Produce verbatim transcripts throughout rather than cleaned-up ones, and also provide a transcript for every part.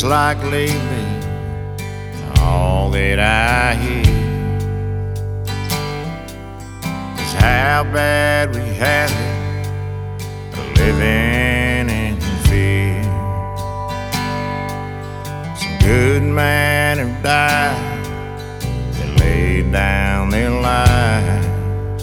like lately all that I hear is how bad we have it, living in fear. Some good men have died, they laid down their lives,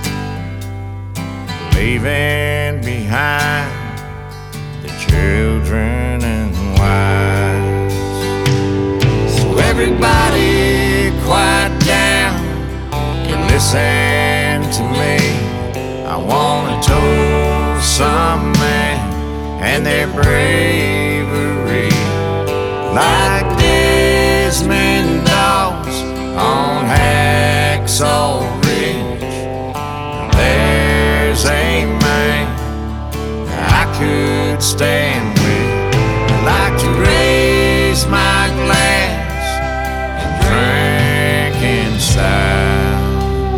leaving behind the children and wives. So everybody quiet down and listen to me. I wanna toast some men and their bravery, like Desmond Doss on Hacksaw Ridge. There's a man I could stand with. I'd like to raise my glass and drink in style.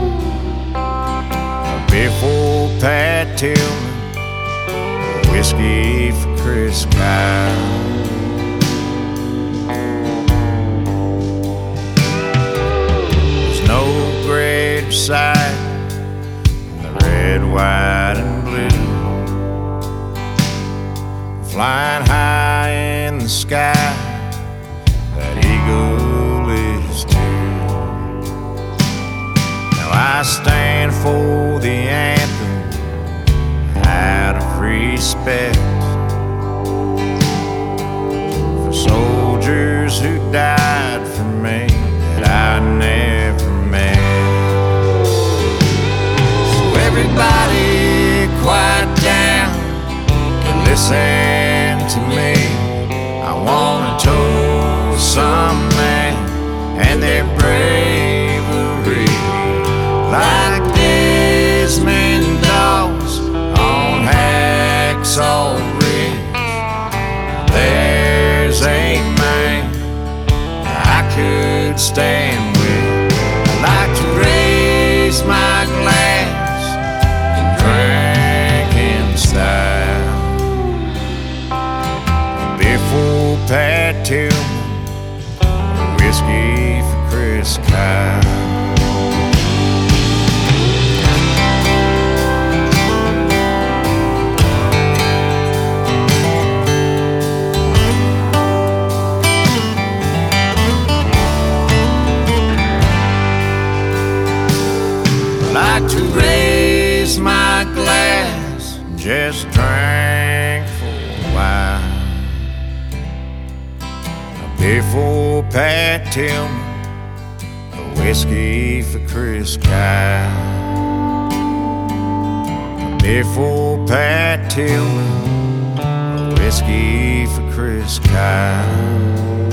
Before Pat Tillman, whiskey for Chris Kyle. There's no greater sight than the red, white, and blue, flying high in the sky. That eagle is too. Now I stand for the anthem out of respect for soldiers who died for me that I never met. So everybody quiet down and listen to me. I wanna toast some men and their bravery, like Desmond Doss on Hacksaw Ridge. There's a man I could stand with. I'd like to raise my glass and drink in style. Before Pat Tillman, whiskey for Chris Kyle. Like to raise my glass, just drink for a while. Before Pat Tillman, a whiskey for Chris Kyle. Before Pat Tillman, a whiskey for Chris Kyle.